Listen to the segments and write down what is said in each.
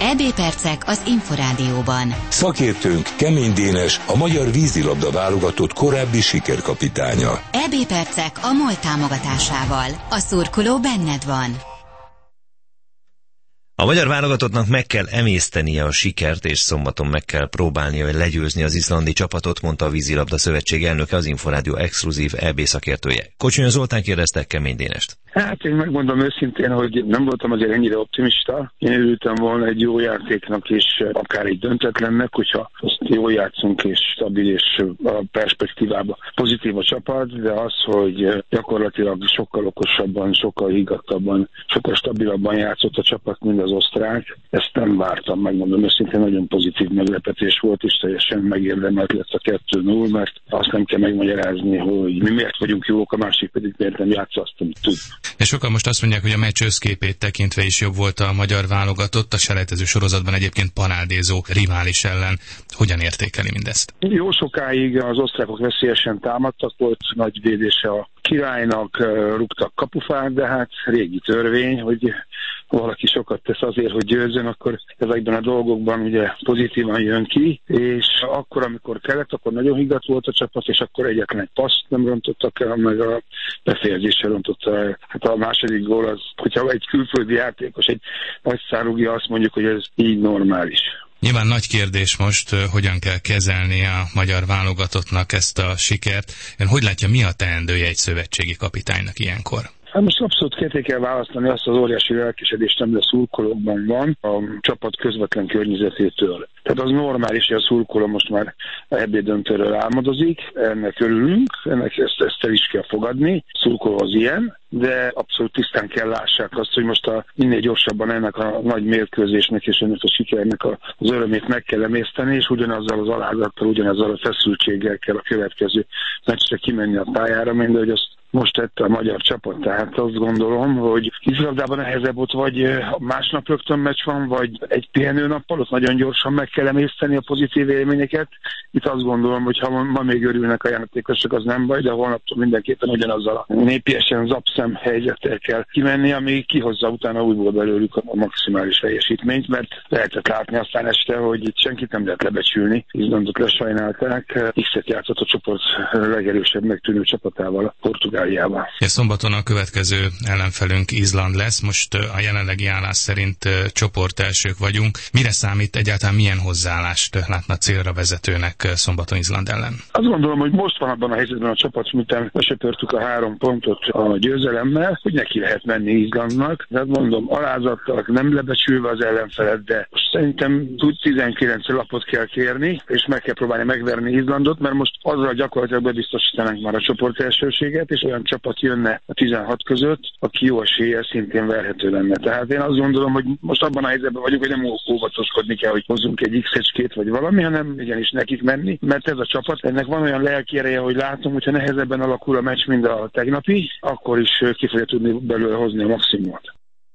EB percek az Inforádióban. Szakértőnk Kemény Dénes, a magyar vízilabda válogatott korábbi sikerkapitánya. EB percek a MOL támogatásával. A szurkoló benned van. A magyar válogatottnak meg kell emésztenie a sikert, és szombaton meg kell próbálnia, hogy legyőzni az izlandi csapatot, mondta a Vízilabda Szövetség elnöke, az Inforádió exkluzív EB szakértője. Kocsonya Zoltán kérdezte Kemény Dénest. Hát én megmondom őszintén, hogy nem voltam azért ennyire optimista. Én örültem volna egy jó játéknak és akár egy döntetlennek, hogyha azt jól játszunk és stabil és a perspektívába pozitív a csapat, de az, hogy gyakorlatilag sokkal okosabban, sokkal higgadtabban, sokkal stabilabban játszott a csapat, mint az osztrák, ezt nem vártam, megmondom őszintén, nagyon pozitív meglepetés volt, és teljesen megérdemelt lett a 2-0, mert azt nem kell megmagyarázni, hogy mi miért vagyunk jók, a másik pedig miért nem játsza azt, amit tud. De sokan most azt mondják, hogy a meccs összképét tekintve is jobb volt a magyar válogatott, a selejtező sorozatban egyébként parádézó rivális ellen. Hogyan értékeli mindezt? Jó sokáig az osztrákok veszélyesen támadtak, volt nagy védése a királynak, rúgtak kapufát, de hát régi törvény, hogy valaki sokat tesz azért, hogy győzzön, akkor ezekben a dolgokban ugye pozitívan jön ki, és akkor, amikor kellett, akkor nagyon higgadt volt a csapat, és akkor egyetlen egy paszt nem rontottak el, meg a befejezésre rontotta el. Hát a második gól az, hogyha egy külföldi játékos, egy nagy szárugja, azt mondjuk, hogy ez így normális. Nyilván nagy kérdés most, hogyan kell kezelni a magyar válogatottnak ezt a sikert. Ön hogy látja, mi a teendője egy szövetségi kapitánynak ilyenkor? Hát most abszolút ketté kell választani azt az óriási lelkesedést, ami a szurkolókban van, a csapat közvetlen környezetétől. Tehát az normális, hogy a szurkoló most már EB döntőről álmodozik, ennek örülünk, ezt el is kell fogadni, szurkoló az ilyen, de abszolút tisztán kell lássák azt, hogy most minél gyorsabban ennek a nagy mérkőzésnek és ennek a sikernek az örömét meg kell emészteni, és ugyanazzal az alázattal, ugyanazzal a feszültséggel kell a következő meccsre kimenni a pályára, mint ahogy azt most tette a magyar csapat. Tehát azt gondolom, hogy vízilabdában nehezebb ott, vagy másnap rögtön meccs van, vagy egy pihenőnappal, ott nagyon gyorsan meg kell emészteni a pozitív élményeket. Itt azt gondolom, hogy ha ma még örülnek a játékosok, az nem baj, de holnaptól mindenképpen ugyanazzal a népiesen zapszem helyzettel kell kimenni, ami kihozza utána újból belőlük a maximális teljesítményt, mert lehetett látni aztán este, hogy itt senkit nem lehet lebecsülni. Izlandot lesajnálták, X-et játszott a csoport legerősebb megtűnő csapatával, Portugáliával. Szombaton a következő ellenfelünk Izland lesz. Most a jelenlegi állás szerint csoportelsők vagyunk. Mire számít, egyáltalán milyen hozzáállást látna célra vezetőnek szombaton Izland ellen? Azt gondolom, hogy most van abban a helyzetben a csapat, miután lesöpörtük a 3 pontot a győzelemmel, hogy neki lehet menni Izlandnak. Tehát mondom, alázattal, nem lebecsülve az ellenfelet, de szerintem 19 lapot kell kérni, és meg kell próbálni megverni Izlandot, mert most azzal gyakorlatilag bebiztosítanánk már a csoportelsőséget, és olyan csapat jönne a 16 között, aki jó eséllyel szintén verhető lenne. Tehát én azt gondolom, hogy most abban a helyzetben vagyunk, hogy nem óvatoskodni kell, hogy hozzunk egy X-ecskét vagy valami, hanem igenis nekik menni, mert ez a csapat, ennek van olyan lelki ereje, hogy látom, hogyha nehezebben alakul a meccs, mint a tegnapi, akkor is ki fogja tudni belőle hozni a maximumot.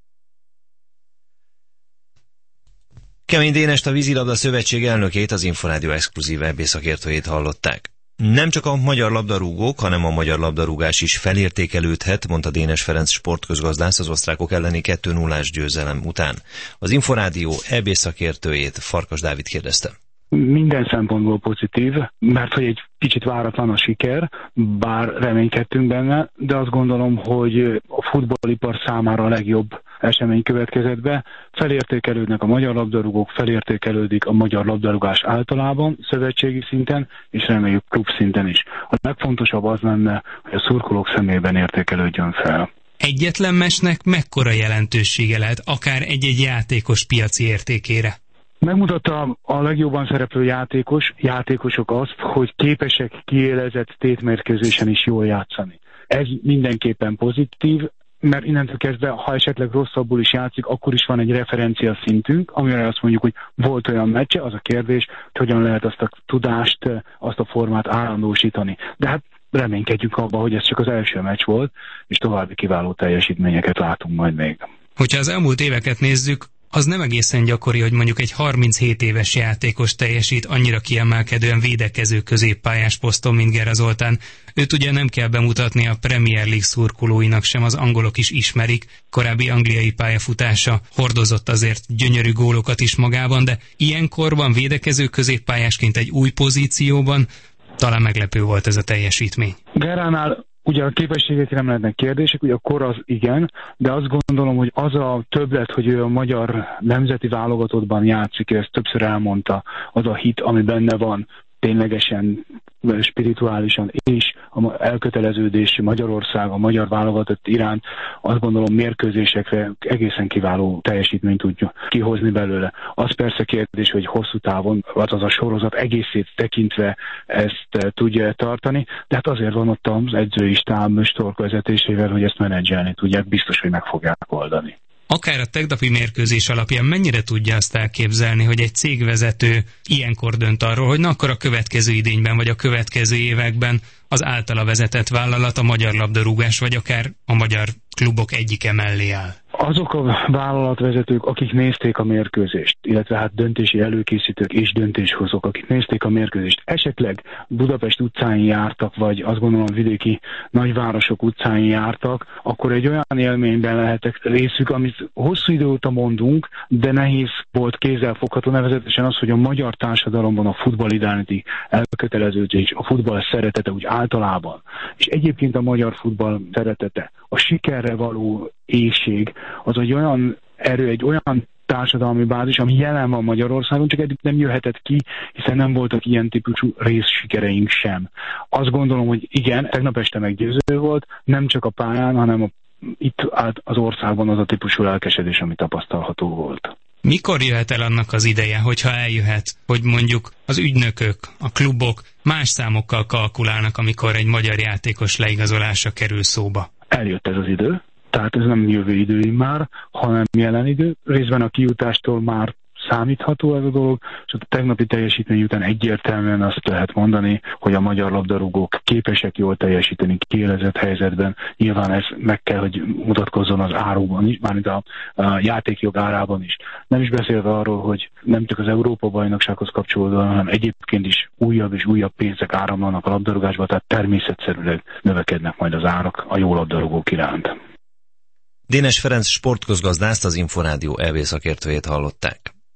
Kemény Dénest, a Vízilabda Szövetség elnökét, az Inforádió exkluzív EB szakértőjét hallották. Nem csak a magyar labdarúgók, hanem a magyar labdarúgás is felértékelődhet, mondta Dénes Ferenc sportközgazdász az osztrákok elleni 2-0-ás győzelem után. Az Inforádió EB szakértőjét, Farkas Dávid kérdezte. Minden szempontból pozitív, mert hogy egy kicsit váratlan a siker, bár reménykedtünk benne, de azt gondolom, hogy a futballipar számára a legjobb esemény következett be. Felértékelődnek a magyar labdarúgók, felértékelődik a magyar labdarúgás általában, szövetségi szinten, és reméljük klub szinten is. A legfontosabb az lenne, hogy a szurkolók szemében értékelődjön fel. Egyetlen meccsnek mekkora jelentősége lehet, akár egy-egy játékos piaci értékére? Megmutatta a legjobban szereplő játékosok azt, hogy képesek kiélezett tétmérkőzésen is jól játszani. Ez mindenképpen pozitív, mert innentől kezdve, ha esetleg rosszabbul is játszik, akkor is van egy referencia szintünk, amire azt mondjuk, hogy volt olyan meccse, az a kérdés, hogy hogyan lehet azt a tudást, azt a formát állandósítani. De hát reménykedjünk abba, hogy ez csak az első meccs volt, és további kiváló teljesítményeket látunk majd még. Hogyha az elmúlt éveket nézzük, az nem egészen gyakori, hogy mondjuk egy 37 éves játékos teljesít annyira kiemelkedően védekező középpályás poszton, mint Gera Zoltán. Őt ugye nem kell bemutatni a Premier League szurkolóinak sem, az angolok is ismerik, korábbi angliai pályafutása hordozott azért gyönyörű gólokat is magában, de ilyenkorban védekező középpályásként egy új pozícióban talán meglepő volt ez a teljesítmény. Geránál ugye a képességek nem lehetnek kérdések, ugye a kor az igen, de azt gondolom, hogy az a többlet, hogy ő a magyar nemzeti válogatottban játszik, ezt többször elmondta, az a hit, ami benne van, ténylegesen, spirituálisan, és a elköteleződés Magyarország, a magyar válogatott iránt, azt gondolom mérkőzésekre egészen kiváló teljesítményt tudja kihozni belőle. Az persze kérdés, hogy hosszú távon, az a sorozat egészét tekintve ezt tudja tartani, de hát azért van ott az edzői stáb Stork vezetésével, hogy ezt menedzselni tudják, biztos, hogy meg fogják oldani. Akár a tegnapi mérkőzés alapján mennyire tudja azt elképzelni, hogy egy cégvezető ilyenkor dönt arról, hogy na akkor a következő idényben vagy a következő években az általa vezetett vállalat, a magyar labdarúgás vagy akár a magyar klubok egyike mellé áll? Azok a vállalatvezetők, akik nézték a mérkőzést, illetve hát döntési előkészítők és döntéshozók, akik nézték a mérkőzést, esetleg Budapest utcáin jártak, vagy azt gondolom vidéki nagyvárosok utcáin jártak, akkor egy olyan élményben lehetek részük, amit hosszú idő óta mondunk, de nehéz volt kézzelfogható, nevezetesen az, hogy a magyar társadalomban a futball iránti elköteleződés, a futball szeretete úgy általában, és egyébként a magyar futball szeretete, a sikerre való éhség, az egy olyan erő, egy olyan társadalmi bázis, ami jelen van Magyarországon, csak eddig nem jöhetett ki, hiszen nem voltak ilyen típusú részsikereink sem. Azt gondolom, hogy igen, tegnap este meggyőző volt, nem csak a pályán, hanem itt állt az országban az a típusú lelkesedés, ami tapasztalható volt. Mikor jöhet el annak az ideje, hogyha eljöhet, hogy mondjuk az ügynökök, a klubok más számokkal kalkulálnak, amikor egy magyar játékos leigazolása kerül szóba? Eljött ez az idő, tehát ez nem jövő idő már, hanem jelen idő. Részben a kijutástól már számítható ez a dolog, és a tegnapi teljesítmény után egyértelműen azt lehet mondani, hogy a magyar labdarúgók képesek jól teljesíteni kiélezett helyzetben. Nyilván ez meg kell, hogy mutatkozzon az árukban is, mármint a játékjog árában is. Nem is beszélve arról, hogy nem csak az Európa-bajnoksághoz kapcsolódóan, hanem egyébként is újabb és újabb pénzek áramlanak a labdarúgásba, tehát természetszerűleg növekednek majd az árak a jó labdarúgók iránt. Dénes Ferenc sportközgazdászt, az Inforádió EB szakértőjét hallották.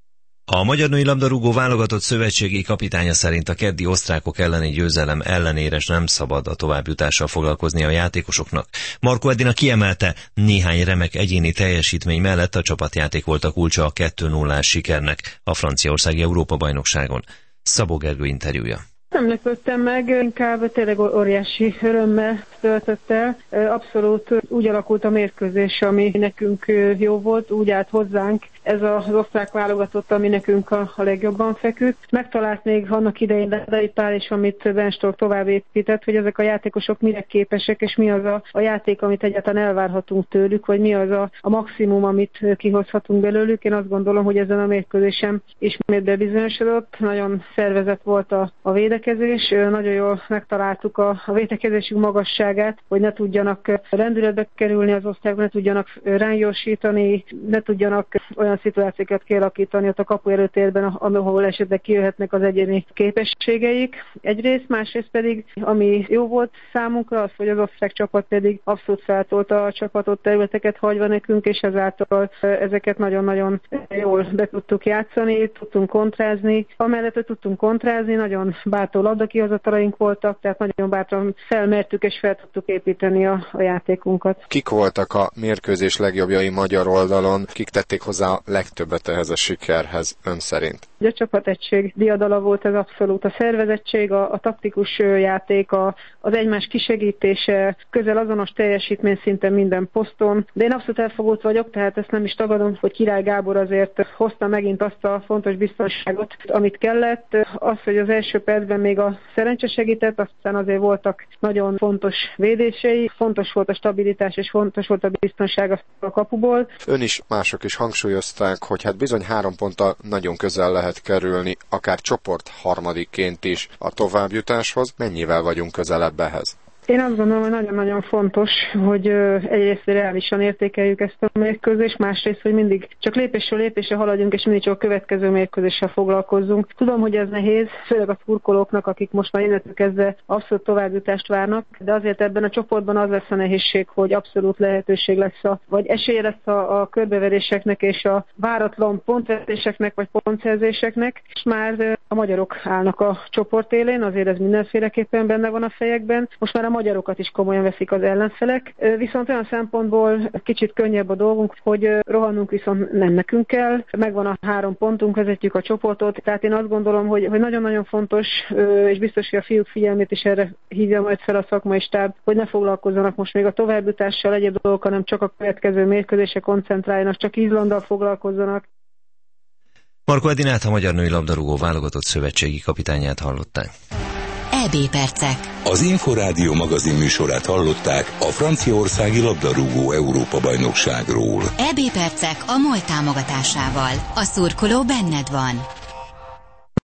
A magyar női labdarúgó válogatott szövetségi kapitánya szerint a keddi osztrákok elleni győzelem ellenére nem szabad a továbbjutással foglalkozni a játékosoknak. Markó Edina kiemelte, néhány remek egyéni teljesítmény mellett a csapatjáték volt a kulcsa a 2-0-ás sikernek a franciaországi Európa-bajnokságon. Szabó Gergő interjúja. Nem lepődtem meg, inkább tényleg óriási örömmel töltött el. Abszolút úgy alakult a mérkőzés, ami nekünk jó volt, úgy állt hozzánk ez az osztrák válogatott, ami nekünk a legjobban feküdt. Megtalált még annak idején Ledai Pál is, amit Ben Stork tovább épített, hogy ezek a játékosok mire képesek, és mi az a játék, amit egyáltalán elvárhatunk tőlük, vagy mi az a maximum, amit kihozhatunk belőlük. Én azt gondolom, hogy ezen a mérkőzésen ismét bebizonyosodott. Nagyon szervezett volt a védekezés, nagyon jól megtaláltuk a védekezésük magasságát, hogy ne tudjanak rendületbe kerülni az osztályok, ne tudjanak ránygyorsítani, ne tudjanak olyan szituációkat kialakítani ott a kapu előtérben, ahol esetleg kijöhetnek az egyéni képességeik. Egyrészt, másrészt pedig, ami jó volt számunkra, az, hogy az osztrák csapat pedig abszolút feltolta a csapatot, területeket hagyva nekünk, és ezáltal ezeket nagyon-nagyon jól be tudtuk játszani, tudtunk kontrázni. Amellett, hogy tudtunk kontrázni, nagyon bátor labdakihozatalaink voltak, tehát nagyon bátran felmertük és fel tudtuk építeni a játékunkat. Kik voltak a mérkőzés legjobbjai magyar oldalon? Kik tették hozzá a legtöbbet ehhez a sikerhez ön szerint? A csapategység diadala volt ez abszolút, a szervezettség, a taktikus játék, az egymás kisegítése, közel azonos teljesítmény szinte minden poszton, de én abszolút elfogult vagyok, tehát ezt nem is tagadom, hogy Király Gábor azért hozta megint azt a fontos biztonságot, amit kellett. Az, hogy az első percben még a szerencse segített, aztán azért voltak nagyon fontos védései, fontos volt a stabilitás és fontos volt a biztonság a kapuból. Ön is, mások is hangsúlyozták, hogy hát bizony 3 ponttal nagyon közel lehet kerülni, akár csoport harmadikként is a továbbjutáshoz. Mennyivel vagyunk közelebb ehhez? Én azt gondolom, hogy nagyon-nagyon fontos, hogy egyrészt reálisan értékeljük ezt a mérkőzést, másrészt, hogy mindig csak lépésről lépésre haladjunk, és mindig csak a következő mérkőzéssel foglalkozzunk. Tudom, hogy ez nehéz, főleg a szurkolóknak, akik most már innentől kezdve abszolút továbbjutást várnak, de azért ebben a csoportban az lesz a nehézség, hogy abszolút lehetőség lesz, vagy esélye lesz a körbeveréseknek és a váratlan pontvetéseknek, vagy pontszerzéseknek, és már a magyarok állnak a csoport élén, azért ez mindenféleképpen benne van a fejekben. Most már a magyarokat is komolyan veszik az ellenfelek, viszont olyan szempontból kicsit könnyebb a dolgunk, hogy rohannunk viszont nem nekünk kell, megvan a 3 pontunk, vezetjük a csoportot, tehát én azt gondolom, hogy nagyon-nagyon fontos, és biztos, hogy a fiúk figyelmét is erre hívja majd fel a szakmai stáb, hogy ne foglalkozzanak most még a továbbjutással, egyéb dolgok, hanem csak a következő mérkőzésre koncentráljanak, csak Izlanddal foglalkozzanak. Markó Edinát, a magyar női labdarúgó válogatott szövetségi kapitányát hallották. EB percek. Az Inforádió magazin műsorát hallották a franciaországi labdarúgó Európa-bajnokságról. EB percek a MOL támogatásával. A szurkoló benned van.